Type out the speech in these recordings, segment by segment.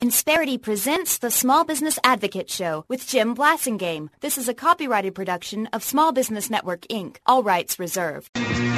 Insperity presents the Small Business Advocate Show with Jim Blasingame. This is a copyrighted production of Small Business Network, Inc. All rights reserved.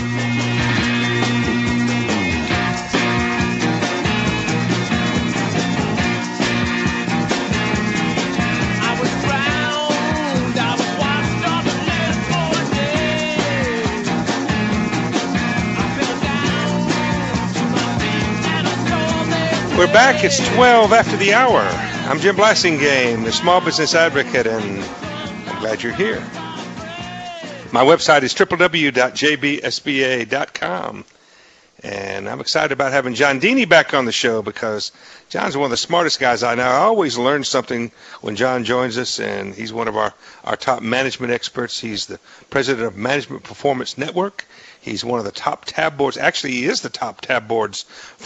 We're back. It's 12 after the hour. I'm Jim Blasingame, the Small Business Advocate, and I'm glad you're here. My website is www.jbsba.com, and I'm excited about having John Deeney back on the show because John's one of the smartest guys I know. I always learn something when John joins us, and he's one of our top management experts. He's the president of Management Performance Network. He's one of the top tab boards. Actually, he is the top tab boards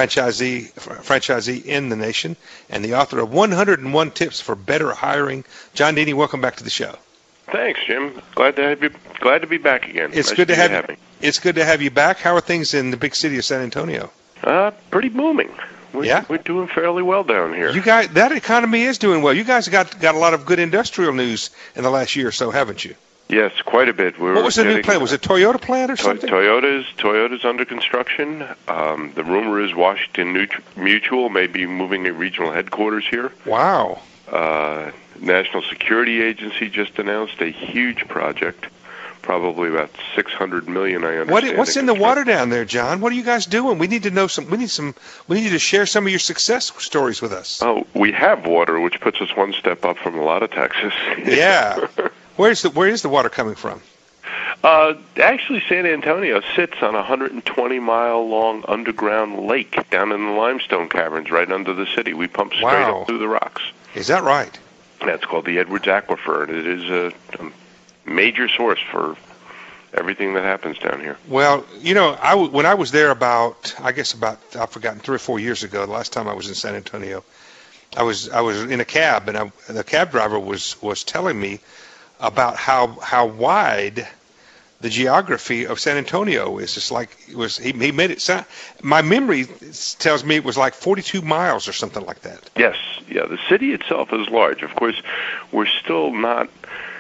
franchisee in the nation, and the author of 101 Tips for Better Hiring. John Deeney, welcome back to the show. Thanks, Jim. Glad to be back again. It's good to have you. It's good to have you back. How are things in the big city of San Antonio? Pretty booming. We're doing fairly well down here. You guys, that economy is doing well. You guys got a lot of good industrial news in the last year or so, haven't you? Yes, quite a bit. What was the new plant? Was it Toyota plant or something? Toyota's under construction. The rumor is Washington Mutual may be moving a regional headquarters here. Wow. National Security Agency just announced a huge project, probably about $600 million. I understand. What's in the water down there, John? What are you guys doing? We need to know some. We need you to share some of your success stories with us. Oh, we have water, which puts us one step up from a lot of Texas. Yeah. Where is the water coming from? Actually, San Antonio sits on a 120-mile-long underground lake down in the limestone caverns right under the city. We pump straight up through the rocks. Is that right? That's called the Edwards Aquifer, and it is a major source for everything that happens down here. Well, you know, when I was there about I've forgotten 3 or 4 years ago, the last time I was in San Antonio, I was in a cab, and the cab driver was telling me about how wide the geography of San Antonio is. It's like he made it sound. My memory tells me it was like 42 miles or something like that. Yes, yeah. The city itself is large. Of course, we're still not.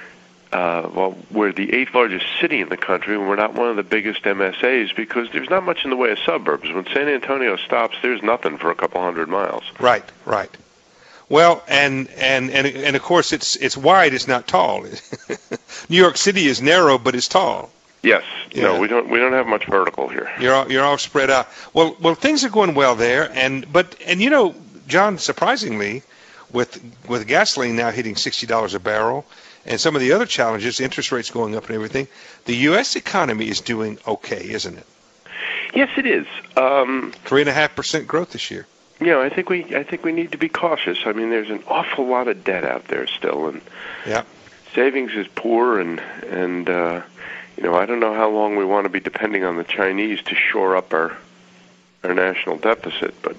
We're the 8th largest city in the country, and we're not one of the biggest MSAs because there's not much in the way of suburbs. When San Antonio stops, there's nothing for a couple hundred miles. Right. Well, and of course it's wide, it's not tall. New York City is narrow, but it's tall. Yes. Yeah. No, we don't have much vertical here. You're all spread out. Well, things are going well there, and you know, John, surprisingly, with gasoline now hitting $60 a barrel, and some of the other challenges, interest rates going up and everything, the U.S. economy is doing okay, isn't it? Yes, it is. 3.5% growth this year. You know, I think we need to be cautious. I mean, there's an awful lot of debt out there still, and savings is poor, and you know, I don't know how long we want to be depending on the Chinese to shore up our national deficit, but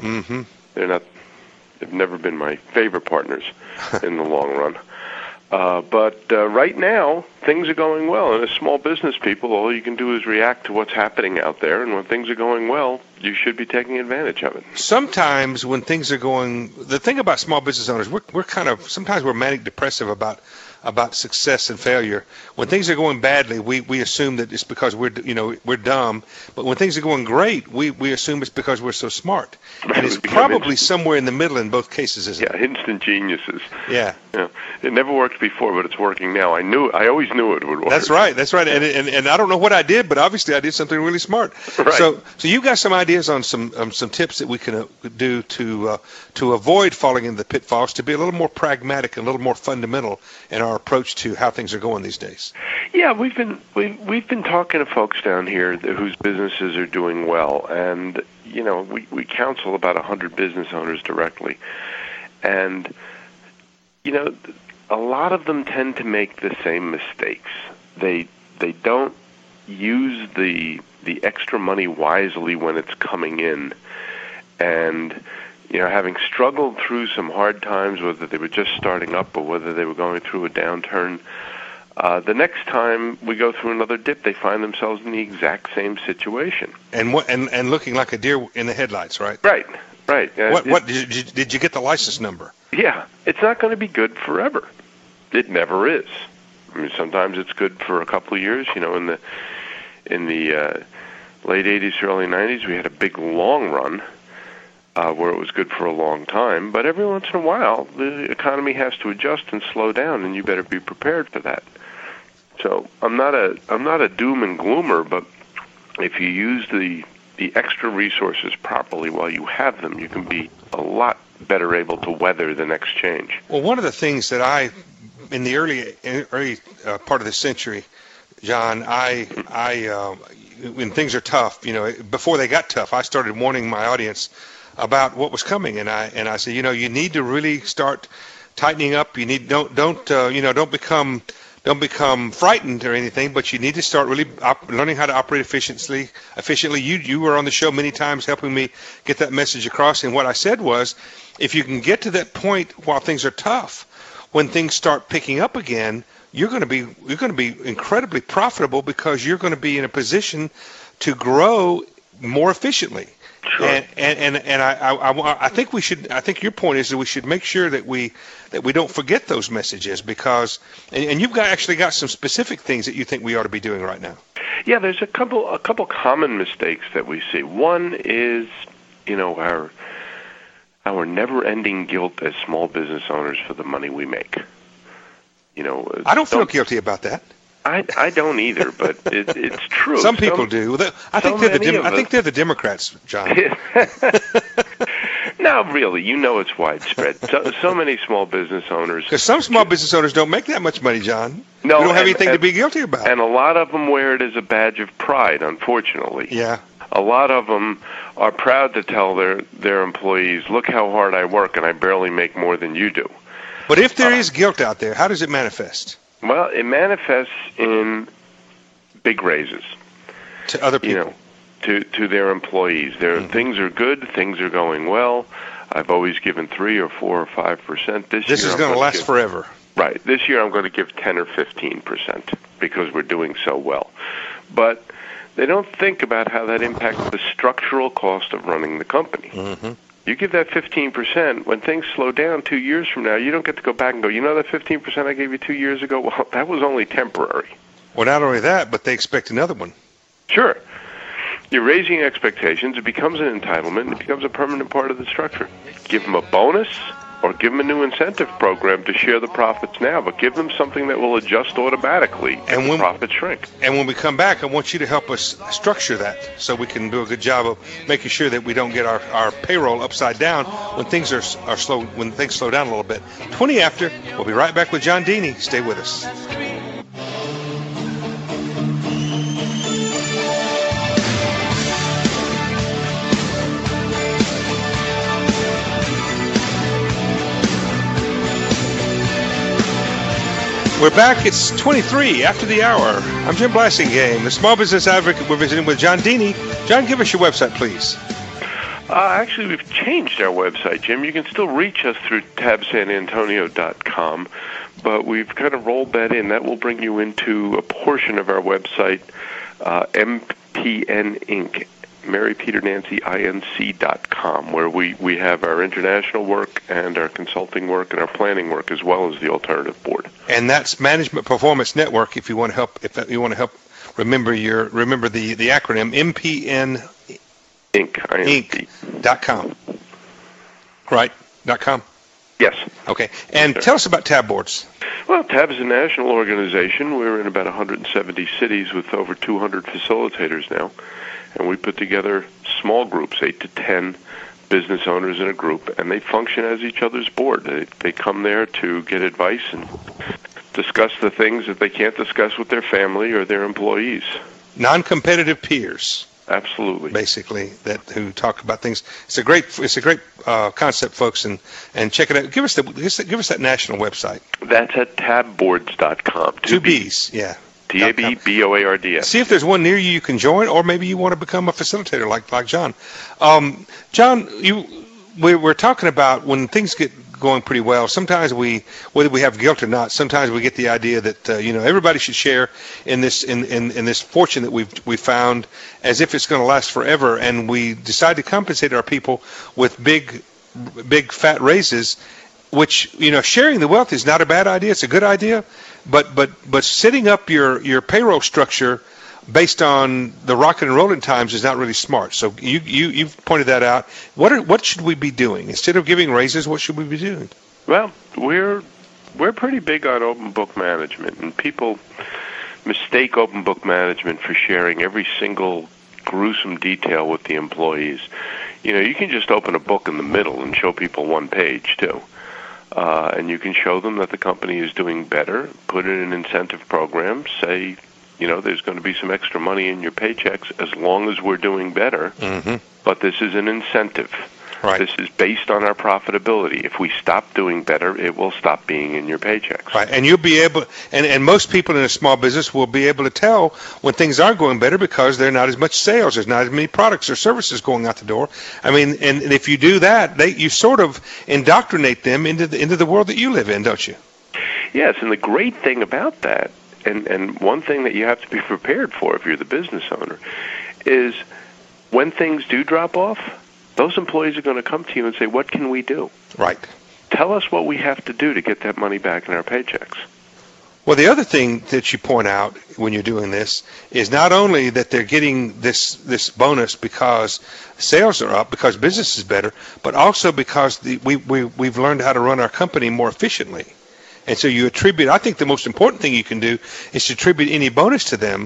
they've never been my favorite partners in the long run. But right now, things are going well. And as small business people, all you can do is react to what's happening out there. And when things are going well, you should be taking advantage of it. Sometimes when things are going, the thing about small business owners, sometimes we're manic depressive about success and failure. When things are going badly, we assume that it's because we're dumb. But when things are going great, we assume it's because we're so smart. And it's probably somewhere in the middle in both cases, isn't it? Yeah, instant geniuses. Yeah. It never worked before, but it's working now. I always knew it would work. That's right. And I don't know what I did, but obviously I did something really smart. Right. So you got some ideas on some tips that we can do to avoid falling into the pitfalls, to be a little more pragmatic and a little more fundamental in our approach to how things are going these days. Yeah, we've been talking to folks down here whose businesses are doing well, and you know, we counsel about 100 business owners directly, and you know, a lot of them tend to make the same mistakes. They don't use the extra money wisely when it's coming in, and you know, having struggled through some hard times, whether they were just starting up or whether they were going through a downturn, the next time we go through another dip, they find themselves in the exact same situation. And looking like a deer in the headlights, right? Right. Right. What did you get the license number? Yeah, it's not going to be good forever. It never is. I mean, sometimes it's good for a couple of years. You know, in the late 80s, early 90s, we had a big long run where it was good for a long time. But every once in a while, the economy has to adjust and slow down, and you better be prepared for that. So I'm not a doom and gloomer, but if you use the extra resources properly while you have them, you can be a lot better able to weather the next change. Well, one of the things that in the early part of the century, John, when things are tough, you know, before they got tough, I started warning my audience about what was coming, and I said, you know, you need to really start tightening up. You need don't become frightened or anything, but you need to start really learning how to operate efficiently. You were on the show many times helping me get that message across, and what I said was, if you can get to that point while things are tough, when things start picking up again, you're going to be incredibly profitable because you're going to be in a position to grow more efficiently. Sure. And I think we should. I think your point is that we should make sure that we don't forget those messages, because and you've actually got some specific things that you think we ought to be doing right now. Yeah, there's a couple common mistakes that we see. One is, you know, our never-ending guilt as small business owners for the money we make. You know, I don't feel guilty about that. I don't either, but it's true. Some people do. I think they're the Democrats, John. No, really, you know it's widespread. So many small business owners. Because some small business owners don't make that much money, John. No, you don't have anything to be guilty about. And a lot of them wear it as a badge of pride, unfortunately. Yeah. A lot of them are proud to tell their employees, look how hard I work and I barely make more than you do. But if there is guilt out there, how does it manifest? Well, it manifests in big raises. To other people? You know, to their employees. Things are good, things are going well. I've always given 3 or 4 or 5%. This is going to last forever. Right. This year I'm going to give 10 or 15% because we're doing so well. But they don't think about how that impacts the structural cost of running the company. Mm-hmm. You give that 15%, when things slow down 2 years from now, you don't get to go back and go, you know that 15% I gave you 2 years ago? Well, that was only temporary. Well, not only that, but they expect another one. Sure. You're raising expectations. It becomes an entitlement. It becomes a permanent part of the structure. Give them a bonus or give them a new incentive program to share the profits now, but give them something that will adjust automatically as the profits shrink. And when we come back, I want you to help us structure that so we can do a good job of making sure that we don't get our payroll upside down when things are slow, when things slow down a little bit. 20 after, we'll be right back with John Deeney. Stay with us. We're back. It's 23 after the hour. I'm Jim Blasingame, the Small Business Advocate. We're visiting with John Deeney. John, give us your website, please. Actually, we've changed our website, Jim. You can still reach us through tabsanantonio.com, but we've kind of rolled that in. That will bring you into a portion of our website, MPN Inc., MaryPeterNancyINC.com, where we have our international work and our consulting work and our planning work, as well as the alternative board. And that's Management Performance Network. If you want to help, remember the acronym MPN Inc.com. Right? .com. Yes. Okay. And tell us about Tab Boards. Well, Tab is a national organization. We're in about 170 cities with over 200 facilitators now. And we put together small groups, 8 to 10 business owners in a group, and they function as each other's board. They come there to get advice and discuss the things that they can't discuss with their family or their employees. Non-competitive peers. Absolutely. Basically, who talk about things. It's a great concept, folks, and check it out. Give us that national website. That's at tabboards.com. 2 B's, yeah. TABBOARDS. See if there's one near you can join, or maybe you want to become a facilitator like John. John, we're talking about when things get going pretty well, sometimes whether we have guilt or not, sometimes we get the idea that everybody should share in this this fortune that we've found, as if it's going to last forever, and we decide to compensate our people with big fat raises, which sharing the wealth is not a bad idea. It's a good idea, but setting up your payroll structure based on the rocket and rolling times is not really smart. So you've pointed that out. What should we be doing instead of giving raises? What should we be doing? Well, we're pretty big on open book management, and people mistake open book management for sharing every single gruesome detail with the employees. You can just open a book in the middle and show people one page too. And you can show them that the company is doing better, put in an incentive program, say, there's going to be some extra money in your paychecks as long as we're doing better. Mm-hmm. But this is an incentive. Right. This is based on our profitability. If we stop doing better, it will stop being in your paychecks. Right. And you'll be able, and most people in a small business will be able to tell when things are going better because there's not as much sales, there's not as many products or services going out the door. I mean, and if you do that, you sort of indoctrinate them into the world that you live in, don't you? Yes, and the great thing about that, and one thing that you have to be prepared for if you're the business owner, is when things do drop off, those employees are going to come to you and say, what can we do? Right. Tell us what we have to do to get that money back in our paychecks. Well, the other thing that you point out when you're doing this is not only that they're getting this bonus because sales are up, because business is better, but also because we've learned how to run our company more efficiently. And so you attribute, I think the most important thing you can do is to attribute any bonus to them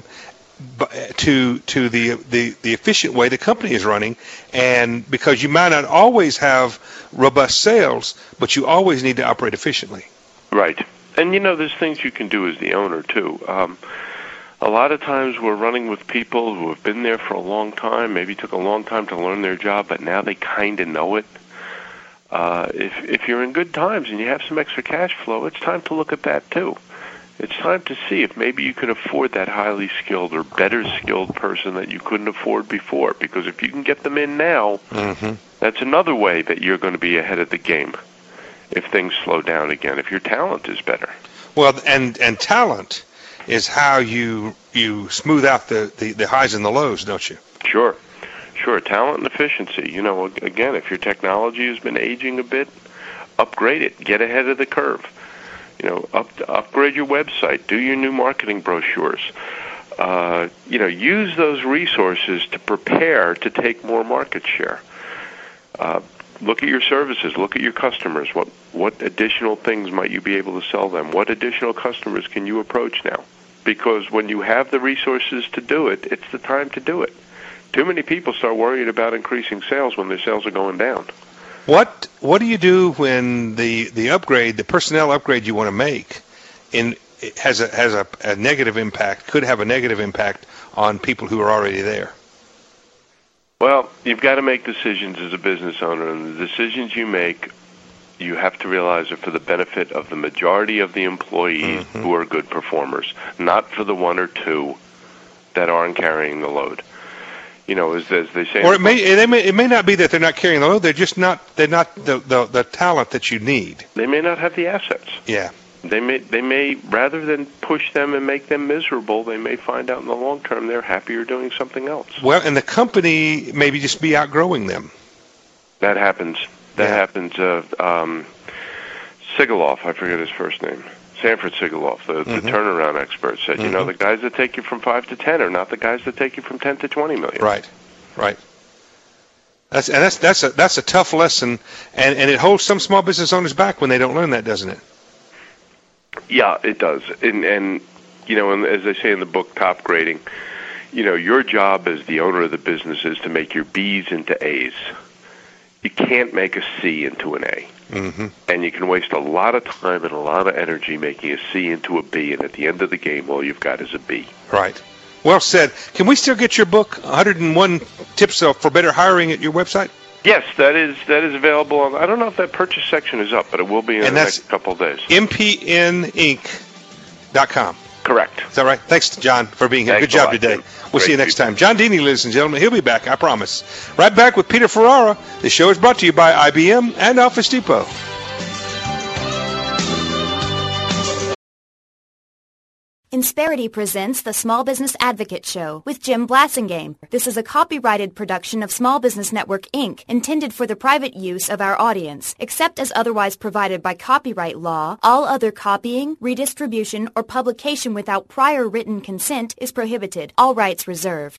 to the efficient way the company is running, and because you might not always have robust sales, but you always need to operate efficiently. Right. And there's things you can do as the owner too. A lot of times we're running with people who have been there for a long time, maybe took a long time to learn their job, but now they kind of know it. If you're in good times and you have some extra cash flow, it's time to look at that too. It's time to see if maybe you can afford that highly skilled or better skilled person that you couldn't afford before. Because if you can get them in now, mm-hmm. that's another way that you're going to be ahead of the game if things slow down again, if your talent is better. Well, and talent is how you smooth out the highs and the lows, don't you? Sure. Talent and efficiency. Again, if your technology has been aging a bit, upgrade it. Get ahead of the curve. Upgrade your website. Do your new marketing brochures. Use those resources to prepare to take more market share. Look at your services. Look at your customers. What additional things might you be able to sell them? What additional customers can you approach now? Because when you have the resources to do it, it's the time to do it. Too many people start worrying about increasing sales when their sales are going down. What do you do when the upgrade, the personnel upgrade you want to make, has a negative impact, could have a negative impact on people who are already there? Well, you've got to make decisions as a business owner, and the decisions you make, you have to realize are for the benefit of the majority of the employees mm-hmm. who are good performers, not for the one or two that aren't carrying the load. As they say. Or it may not be that they're not carrying the load. They're not the talent that you need. They may not have the assets. Yeah. They may rather than push them and make them miserable, they may find out in the long term they're happier doing something else. Well, and the company maybe just be outgrowing them. That happens. That happens. Sigaloff, I forget his first name. Sanford Sigaloff, the turnaround expert, said, mm-hmm. The guys that take you from 5 to 10 are not the guys that take you from 10 to 20 million. Right. That's a tough lesson, and it holds some small business owners back when they don't learn that, doesn't it? Yeah, it does. And as they say in the book, Top Grading, your job as the owner of the business is to make your B's into A's. You can't make a C into an A. Mm-hmm. And you can waste a lot of time and a lot of energy making a C into a B, and at the end of the game, all you've got is a B. Right. Well said. Can we still get your book, 101 Tips for Better Hiring, at your website? Yes, that is available. I don't know if that purchase section is up, but it will be in the next couple of days. mpninc.com. Correct. Is that right? Thanks, John, for being here. Good job today. We'll see you next time. John Deeney, ladies and gentlemen. He'll be back, I promise. Right back with Peter Ferrara. The show is brought to you by IBM and Office Depot. Insperity presents the Small Business Advocate Show with Jim Blasingame. This is a copyrighted production of Small Business Network, Inc., intended for the private use of our audience. Except as otherwise provided by copyright law, all other copying, redistribution, or publication without prior written consent is prohibited. All rights reserved.